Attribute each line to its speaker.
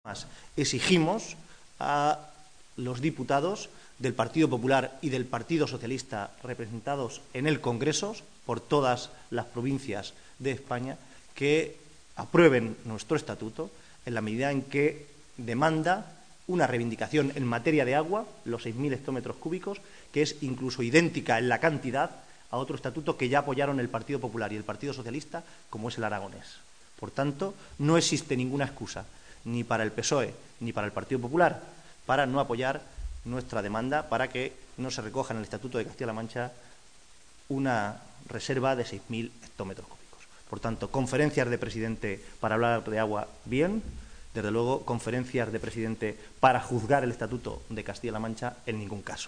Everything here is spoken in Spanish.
Speaker 1: Exigimos a los diputados del Partido Popular y del Partido Socialista representados en el Congreso por todas las provincias de España que aprueben nuestro estatuto en la medida en que demanda una reivindicación en materia de agua, los 6.000 hectómetros cúbicos, que es incluso idéntica en la cantidad a otro estatuto que ya apoyaron el Partido Popular y el Partido Socialista, como es el aragonés. Por tanto, no existe ninguna excusa, ni para el PSOE ni para el Partido Popular, para no apoyar nuestra demanda para que no se recoja en el Estatuto de Castilla-La Mancha una reserva de 6.000 hectómetros cúbicos. Por tanto, conferencias de presidente para hablar de agua, bien. Desde luego, conferencias de presidente para juzgar el Estatuto de Castilla-La Mancha, en ningún caso.